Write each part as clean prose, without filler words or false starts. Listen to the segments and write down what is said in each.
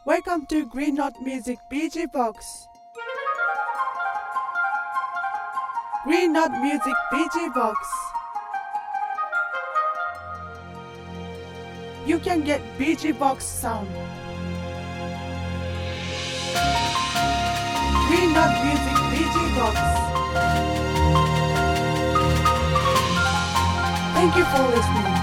Welcome to Green Note Music BG Box. Green Note Music BG Box. You can get BG Box sound. Green Note Music BG Box. Thank you for listening.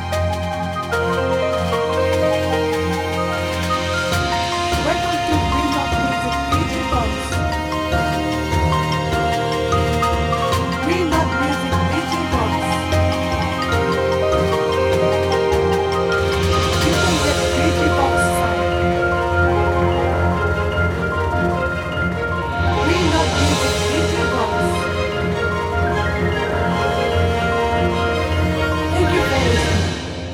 Welcome to Green Note Music BG Box. Green Note Music BG Box. You can get BG Box sound. Green Note Music BG Box. Thank you for listening.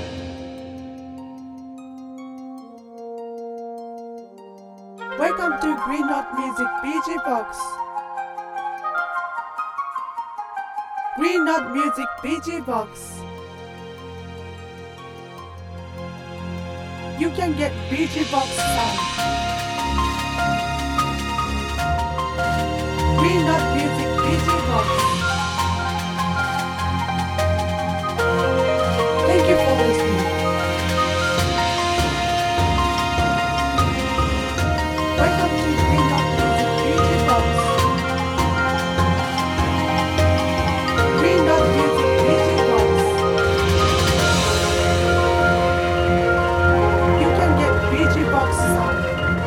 Welcome to Green Note Music BG Box. Green Note Music BG Box. You can get BG Box sound. Green Note Music BG Box. Thank you for listening. Welcome to Green Note Music BG Box. Green Note Music BG Box. You can get BG Box sound.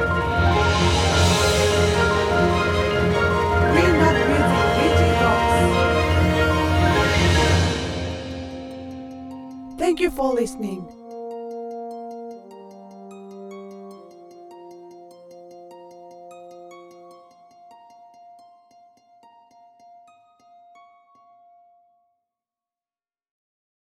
Green Note Music BG Box. Thank you for listening.